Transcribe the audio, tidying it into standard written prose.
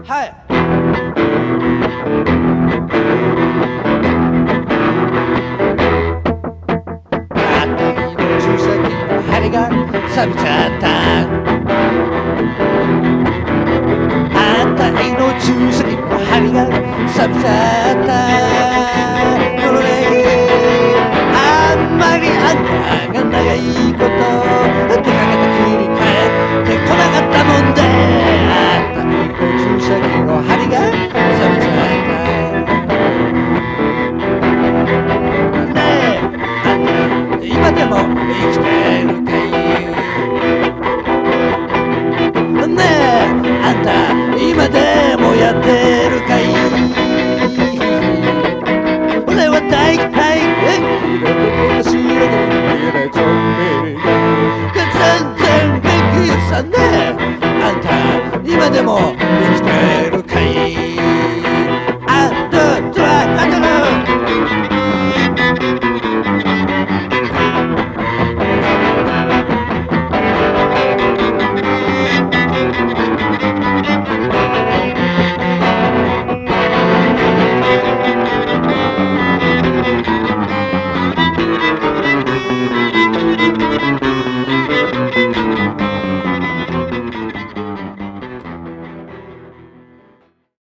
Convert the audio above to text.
はい。あたりの注射器の針が錆びちゃった。あたりの注射器の針が錆びちゃった。このね、あんまりあんたが長いこと出かけたきり帰ってこなかったもんで、あたりの注射器の針が錆びちゃった。ねえ、あんた今でも生きてるかい？ねえ、あんた今でもやってるかい？俺は大体全然元気さね。あんた今でも